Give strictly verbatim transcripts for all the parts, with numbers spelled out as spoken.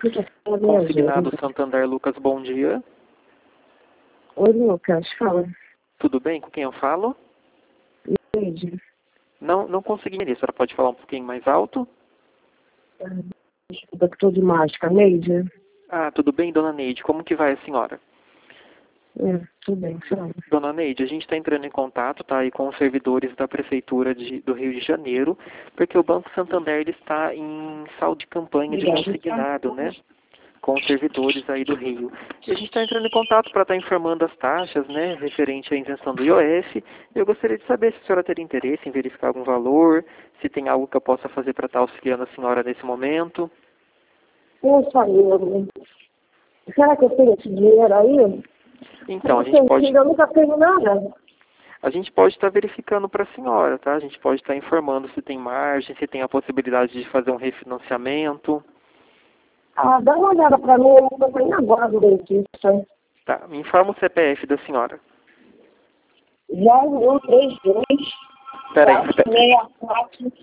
que eu tô Consignado Santander, Lucas, bom dia. Oi, Lucas, fala. Tudo bem? Com quem eu falo? Neide. Não, não consegui entender. A senhora pode falar um pouquinho mais alto? Desculpa que tô de máscara. Neide? Ah, tudo bem, dona Neide. Como que vai a senhora? É, tudo bem, fala. Dona Neide, a gente está entrando em contato, tá, aí com os servidores da Prefeitura de, do Rio de Janeiro, porque o Banco Santander ele está em saldo de campanha de consignado, né? Com os servidores aí do Rio. E a gente está entrando em contato para estar informando as taxas, né, referente à isenção do I O F. Eu gostaria de saber se a senhora teria interesse em verificar algum valor, se tem algo que eu possa fazer para estar auxiliando a senhora nesse momento. Poxa, amigo. Será que eu tenho esse dinheiro aí? Então, a Não gente pode... sei, eu nunca tenho nada. A gente pode estar verificando para a senhora, tá? A gente pode estar informando se tem margem, se tem a possibilidade de fazer um refinanciamento. Ah, dá uma olhada pra mim, eu tô indo agora do dentista. Tá, me informa o C P F da senhora. zero um três dois, Peraí, quatro repete, seis quatro.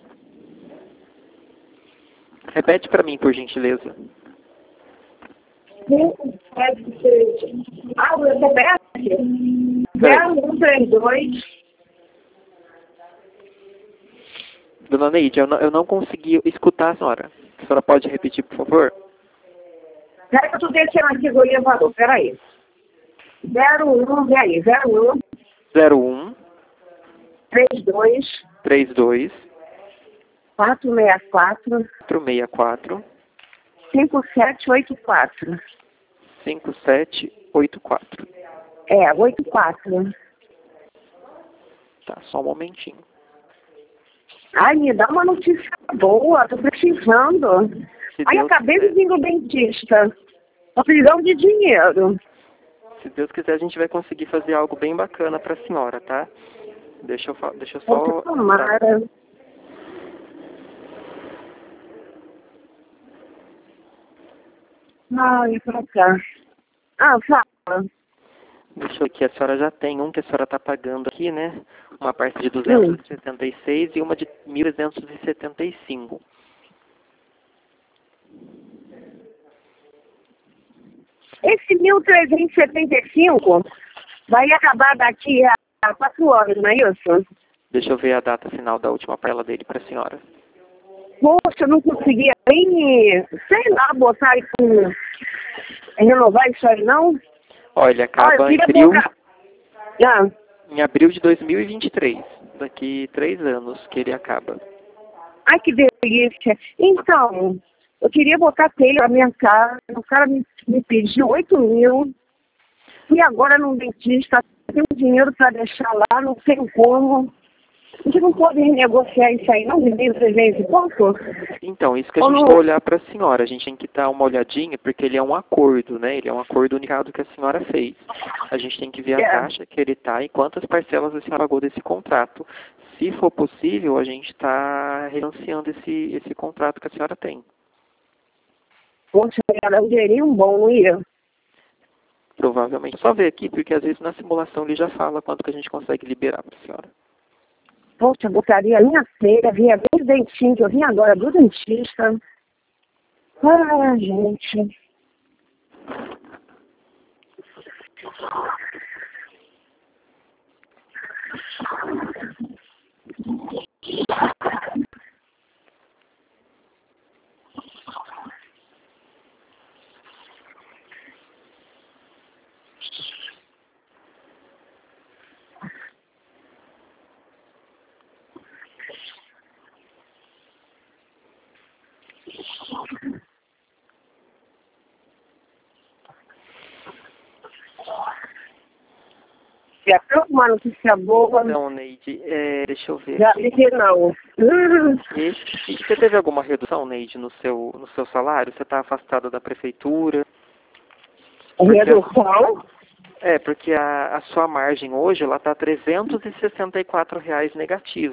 repete para mim, por gentileza. cinco sete seis. Ah, o meu C P F? Peraí. zero um três dois. Dona Neide, eu não, eu não consegui escutar a senhora. A senhora pode repetir, por favor? Peraí que eu tô descendo aqui do elevador, peraí. zero um, peraí, zero um, zero um três dois, três dois quatro seis quatro, quatro seis quatro cinco sete oito quatro. cinco sete oito quatro. É, oito quatro. Tá, só um momentinho. Ai, me dá uma notícia boa, tô precisando. Se Ai, Deus acabei de quiser, vir do dentista. Tô precisando de dinheiro. se Deus quiser, a gente vai conseguir fazer algo bem bacana para a senhora, tá? Deixa eu, fa- deixa eu Poxa, só... tomara. Ai, pra cá. Ah, fala. Deixa eu ver aqui, a senhora já tem um que a senhora está pagando aqui, né? Uma parte de Hum. duzentos e setenta e seis e uma de mil trezentos e setenta e cinco. Esse mil trezentos e setenta e cinco vai acabar daqui a quatro horas, não é isso? Deixa eu ver a data final da última parcela dele para a senhora. Poxa, eu não conseguia nem, sei lá, botar aí com... renovar isso aí, não? Olha, ele Olha, eu acaba em queria abril, botar... Ah, em abril de dois mil e vinte e três. Daqui três anos que ele acaba. ai, que delícia. Então, eu queria botar telha na minha casa, o cara me, me pediu oito mil, e agora no dentista, tem dinheiro para deixar lá, não sei como. A gente não pode renegociar isso aí, não, de mil trezentos e pouco? Então, isso que a Ou gente não? vai olhar para a senhora. A gente tem que dar uma olhadinha, porque ele é um acordo, né? Ele é um acordo unicado que a senhora fez. A gente tem que ver a É. taxa que ele está e quantas parcelas a senhora pagou desse contrato. Se for possível, a gente está renunciando esse, esse contrato que a senhora tem. Poxa, era um dinheirinho bom, não ia? Provavelmente. Só ver aqui, porque às vezes na simulação ele já fala quanto que a gente consegue liberar para a senhora. Poxa, botaria a minha feira, vinha bem dentinho, que eu vim agora do dentista. Ah, gente. Já tem uma notícia boa, Então, Neide, é, deixa eu ver já aqui. disse não. Hum, Esse, você teve alguma redução, Neide, no seu, no seu salário? Você está afastada da prefeitura? Porque a- redução? É, porque a, a sua margem hoje ela está trezentos e sessenta e quatro reais negativa.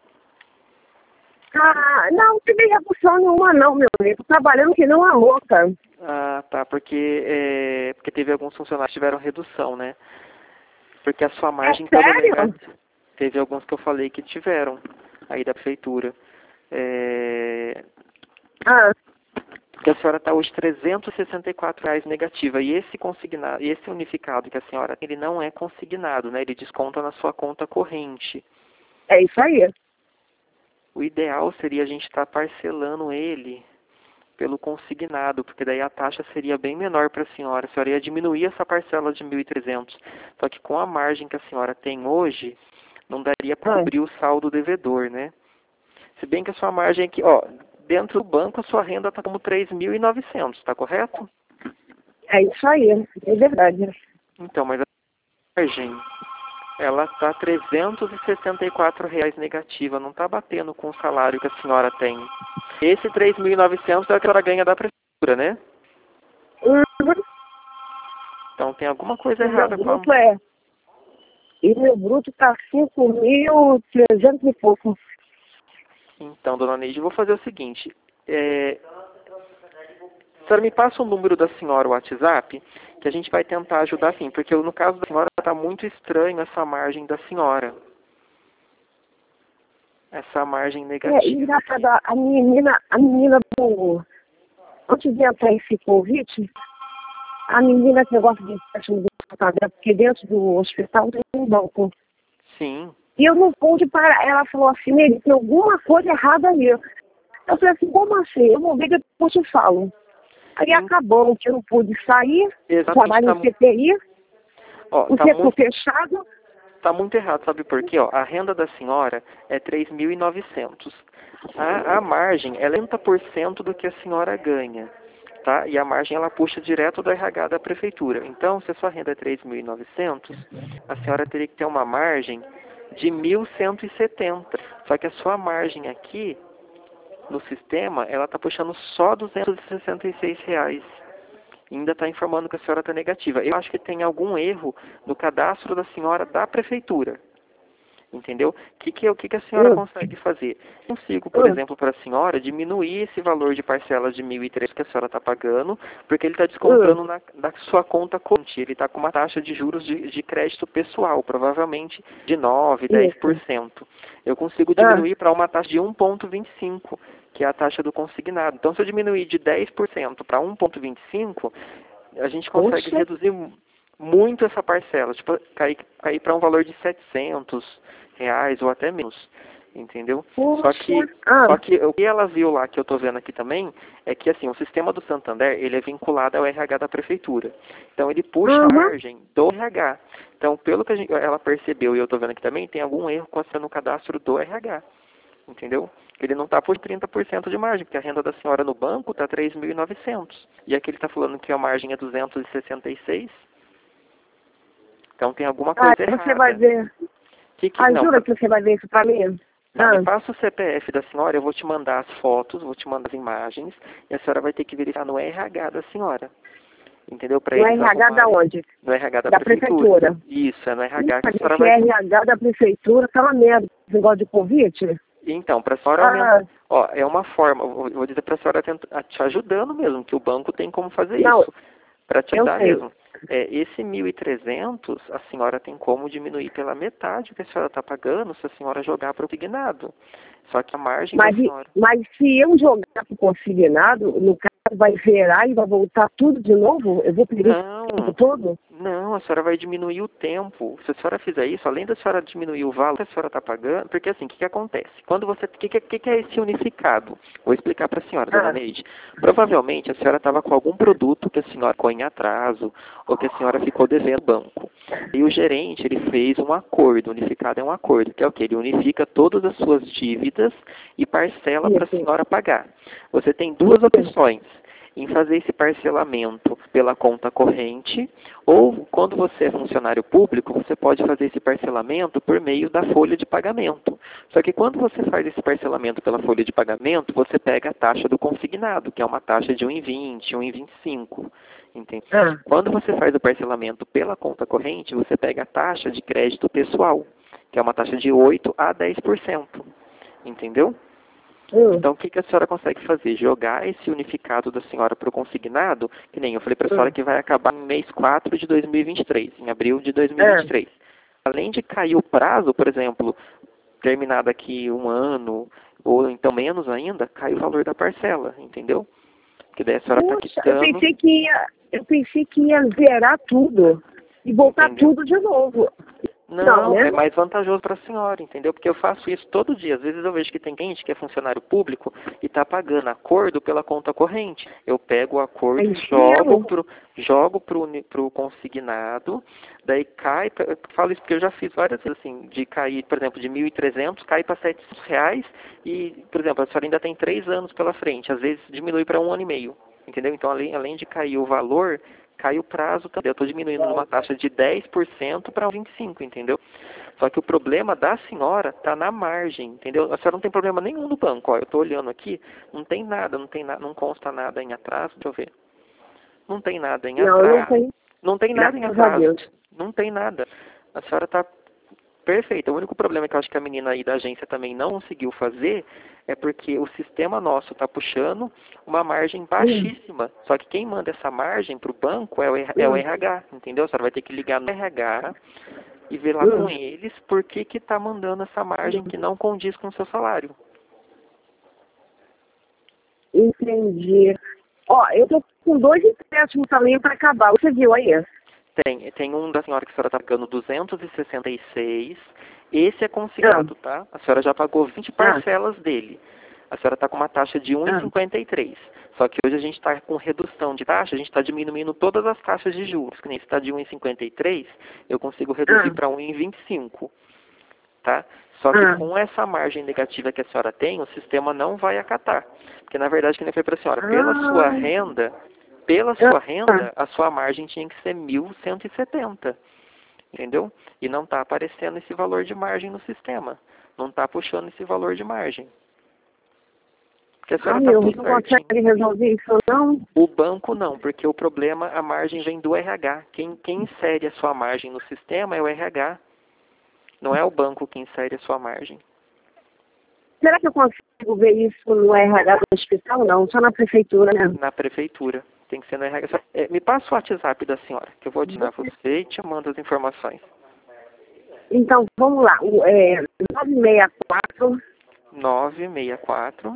Ah, não, não tive redução nenhuma não, meu amigo. Tô trabalhando que nem uma louca. Ah, tá, porque, é, porque teve alguns funcionários que tiveram redução, né? Porque a sua margem É estava sério? negativa. Teve alguns que eu falei que tiveram aí da prefeitura. É, Ah, Porque a senhora está hoje trezentos e sessenta e quatro reais negativa. E esse consignado, esse unificado que a senhora tem, ele não é consignado, né? Ele desconta na sua conta corrente. É isso aí. O ideal seria a gente estar parcelando ele pelo consignado, porque daí a taxa seria bem menor para a senhora. A senhora ia diminuir essa parcela de mil e trezentos. Só que com a margem que a senhora tem hoje, não daria para cobrir o saldo devedor, né? Se bem que a sua margem aqui, ó, dentro do banco a sua renda está como três mil e novecentos, está correto? É isso aí, é verdade. Então, mas a margem, ela está trezentos e sessenta e quatro reais negativa, não está batendo com o salário que a senhora tem. Esse três mil e novecentos é o que a senhora ganha da prefeitura, né? Uhum. Então tem alguma coisa E errada meu com a... bruto é... E meu bruto está cinco mil e trezentos e pouco. Então, dona Neide, eu vou fazer o seguinte. É... A senhora me passa o número da senhora, o WhatsApp, que a gente vai tentar ajudar sim, porque no caso da senhora está muito estranho essa margem da senhora. Essa margem É, negativa. engraçado, a menina, a menina do... Antes de entrar esse convite, a menina que gosta de empréstimo do Santander, porque dentro do hospital tem um banco. Sim. E eu não pude parar. Ela falou assim, Nele, tem alguma coisa errada aí. Eu falei assim, como assim? Eu vou ver que eu te falo. Aí Sim. acabou que eu não pude sair, Exatamente, trabalho tá em C T I, Ó, o tá setor muito, fechado. tá muito errado, sabe por quê? Ó, a renda da senhora é três mil e novecentos. A, a margem é trinta por cento do que a senhora ganha, tá? E a margem ela puxa direto do R H da prefeitura. Então, se a sua renda é três mil e novecentos, a senhora teria que ter uma margem de mil cento e setenta. Só que a sua margem aqui no sistema, ela tá puxando só duzentos e sessenta e seis reais. Ainda está informando que a senhora está negativa. Eu acho que tem algum erro no cadastro da senhora da prefeitura. Entendeu? O que, que, que, que a senhora Hum, consegue fazer? Consigo, por hum, exemplo, para a senhora, diminuir esse valor de parcelas de mil e três que a senhora está pagando, porque ele está hum, descontando na, da sua conta corrente. Ele está com uma taxa de juros de, de crédito pessoal, provavelmente de nove, dez por isso. cento. Eu consigo Ah, diminuir para uma taxa de um vírgula vinte e cinco, que é a taxa do consignado. Então, se eu diminuir de dez por cento para um vírgula vinte e cinco, a gente consegue poxa, reduzir muito essa parcela, tipo, cair, cair para um valor de setecentos reais ou até menos, entendeu? Só poxa. que, Ah, só que o que ela viu lá, que eu estou vendo aqui também, é que assim, o sistema do Santander, ele é vinculado ao R H da prefeitura. Então ele puxa a uhum. margem do R H. Então, pelo que a gente, ela percebeu, e eu estou vendo aqui também, tem algum erro com a no cadastro do R H. Entendeu? Ele não está por trinta por cento de margem, porque a renda da senhora no banco está três mil e novecentos. E aqui ele está falando que a margem é duzentos e sessenta e seis. Então tem alguma Ah, coisa você vai errada. ver. Que, que, Ah, não, jura pra, que você vai ver isso pra mim? não, me Ah, passa o C P F da senhora, eu vou te mandar as fotos, vou te mandar as imagens, e a senhora vai ter que verificar no R H da senhora. Entendeu? Para no eles R H da arrumarem onde? no R H da Da prefeitura. prefeitura. Isso, é no R H que a Mas senhora esse vai... R H da prefeitura tá uma merda. Esse negócio de convite? Então, para a senhora Ah, aumentar, ó, é uma forma, vou vou dizer para a senhora tenta- te ajudando mesmo, que o banco tem como fazer não, isso, para te eu ajudar sei. mesmo. É, esse mil e trezentos, a senhora tem como diminuir pela metade o que a senhora está pagando se a senhora jogar para o consignado. Só que a margem da Mas, e- senhora... mas se eu jogar pro consignado, no caso vai zerar e vai voltar tudo de novo? Eu vou perder esse tempo Não, todo? não, a senhora vai diminuir o tempo. Se a senhora fizer isso, além da senhora diminuir o valor que a senhora está pagando, porque assim, o que, que acontece? Quando você, o que, que, que é esse unificado? Vou explicar para a senhora, dona Ah, Neide. Provavelmente a senhora estava com algum produto que a senhora ficou em atraso ou que a senhora ficou devendo ao banco. E o gerente, ele fez um acordo, unificado é um acordo, que é o que? Ele unifica todas as suas dívidas e parcela para a isso. senhora pagar. Você tem duas opções em fazer esse parcelamento pela conta corrente, ou quando você é funcionário público, você pode fazer esse parcelamento por meio da folha de pagamento. Só que quando você faz esse parcelamento pela folha de pagamento, você pega a taxa do consignado, que é uma taxa de um vírgula vinte, um vírgula vinte e cinco. Entende? Ah, Quando você faz o parcelamento pela conta corrente, você pega a taxa de crédito pessoal, que é uma taxa de oito a dez por cento. Entendeu? hum, Então, o que, que a senhora consegue fazer? Jogar esse unificado da senhora para o consignado, que nem eu falei para a senhora hum, que vai acabar em mês quatro de dois mil e vinte e três, em abril de dois mil e vinte ah, e três. Além de cair o prazo, por exemplo, terminar daqui um ano, ou então menos ainda, cai o valor da parcela, entendeu? Porque daí a senhora está Poxa, quitando... eu pensei que ia, eu pensei que ia zerar tudo e voltar Entendeu? tudo de novo. Não, Não, né? é mais vantajoso para a senhora, entendeu? Porque eu faço isso todo dia. Às vezes eu vejo que tem gente que é funcionário público e está pagando acordo pela conta corrente. Eu pego o acordo, É jogo mesmo? pro, jogo pro, uni- pro consignado, daí cai, eu falo isso porque eu já fiz várias vezes assim, de cair, por exemplo, de mil e trezentos, cai para setecentos reais e, por exemplo, a senhora ainda tem três anos pela frente, às vezes diminui para um ano e meio, entendeu? Então, além, além de cair o valor, cai o prazo também. Eu estou diminuindo de uma taxa de dez por cento para vinte e cinco por cento, entendeu? Só que o problema da senhora está na margem, entendeu? A senhora não tem problema nenhum no banco. Ó, eu estou olhando aqui, não tem nada, não tem nada, não consta nada em atraso. Deixa eu ver. Não tem nada em Não, eu não atraso. tenho. Não tem nada em Graças a atraso. Deus. Não tem nada. A senhora está perfeita. O único problema que eu acho que a menina aí da agência também não conseguiu fazer é porque o sistema nosso está puxando uma margem baixíssima. Só que quem manda essa margem para o banco é o, R- é o Hum, R H, entendeu? A senhora vai ter que ligar no R H e ver lá com hum, eles por que que está mandando essa margem hum. que não condiz com o seu salário. Entendi. Ó, eu tô com dois empréstimos também para acabar. Você viu aí? Tem, tem um da senhora que a senhora está pagando duzentos e sessenta e seis. Esse é Ah, consignado, tá? A senhora já pagou vinte ah, parcelas dele. A senhora está com uma taxa de um vírgula ah, cinquenta e três. Só que hoje a gente está com redução de taxa, a gente está diminuindo todas as taxas de juros. Que nem se está de um vírgula cinquenta e três, eu consigo reduzir ah, para um vírgula vinte e cinco. Tá? Só que ah. com essa margem negativa que a senhora tem, o sistema não vai acatar. Porque na verdade, que nem foi para a senhora, pela sua Ah, renda, pela ah, sua ah. renda, a sua margem tinha que ser mil cento e setenta. Entendeu? E não está aparecendo esse valor de margem no sistema. Não está puxando esse valor de margem. Porque a senhora Ai, está meu, tudo não certinho. consegue resolver isso, não? O banco não, porque o problema, a margem vem do R H. Quem, quem insere a sua margem no sistema é o R H. Não é o banco que insere a sua margem. Será que eu consigo ver isso no R H do hospital? Não, só na prefeitura, né? Na prefeitura. Tem que ser no R H. É, me passa o WhatsApp da senhora, que eu vou adicionar você e te mando as informações. Então, vamos lá. O, é, nove seis quatro, nove seis quatro,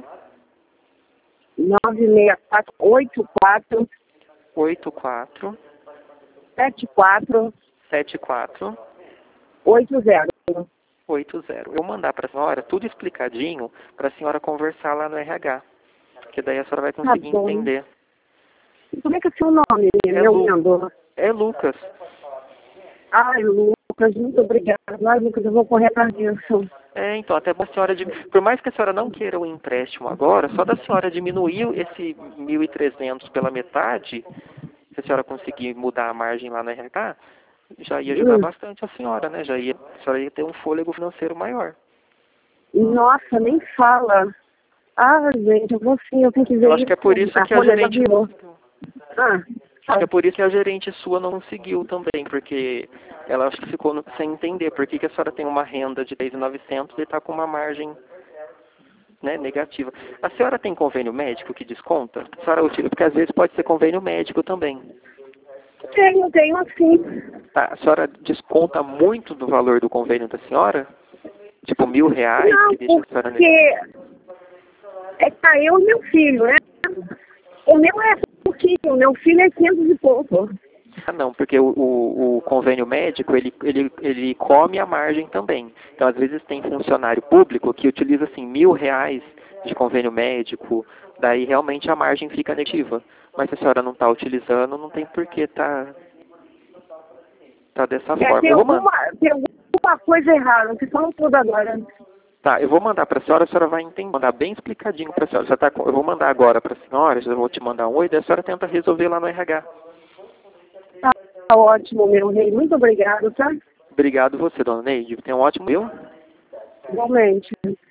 nove seis quatro, oito quatro, oito quatro, sete quatro, sete quatro, oito zero. oito zero. Eu vou mandar para a senhora tudo explicadinho para a senhora conversar lá no R H. Que daí a senhora vai Tá conseguir bom. entender. Como é que é seu nome, É, meu Lu, lindo? é Lucas. Ai, Lucas, muito obrigada. Ai, Lucas, eu vou correr atrás disso. É, então, até bom a senhora, de, por mais que a senhora não queira o empréstimo agora, só da senhora diminuir esse mil e trezentos pela metade, se a senhora conseguir mudar a margem lá no R H, já ia ajudar Hum. bastante a senhora, né? Já ia, a senhora ia ter um fôlego financeiro maior. Nossa, nem fala. Ah, gente, eu vou sim, eu tenho que ver Eu acho isso. que é por isso A que a folha já gerente... virou. Ah, Acho que é por isso que a gerente sua não conseguiu também, porque ela acho que ficou no- sem entender por que, que a senhora tem uma renda de dez mil e novecentos e está com uma margem, né, negativa. A senhora tem convênio médico que desconta? A senhora utiliza, porque às vezes pode ser convênio médico também. tenho, tenho assim. Tá, a senhora desconta muito do valor do convênio da senhora? Tipo mil reais, Não, que deixa a senhora... porque é tá eu e meu filho, né? O meu é pouquinho, o meu filho é quinhentos e pouco. Ah, não, porque o, o, o convênio médico, ele, ele, ele come a margem também. Então, às vezes, tem funcionário público que utiliza, assim, mil reais de convênio médico, daí realmente a margem fica negativa. Mas se a senhora não está utilizando, não tem por que tá, tá dessa É, forma. tem Eu vou alguma, mandar. tem alguma coisa errada, vocês falam tudo agora. Tá, eu vou mandar para a senhora, a senhora vai entender, mandar bem explicadinho para a senhora. Já tá, com- eu vou mandar agora para a senhora, já vou te mandar um oi, daí a senhora tenta resolver lá no R H. Tá ótimo, meu rei. Muito obrigado, tá? Obrigado você, dona Neide. Tenha um ótimo dia. Igualmente.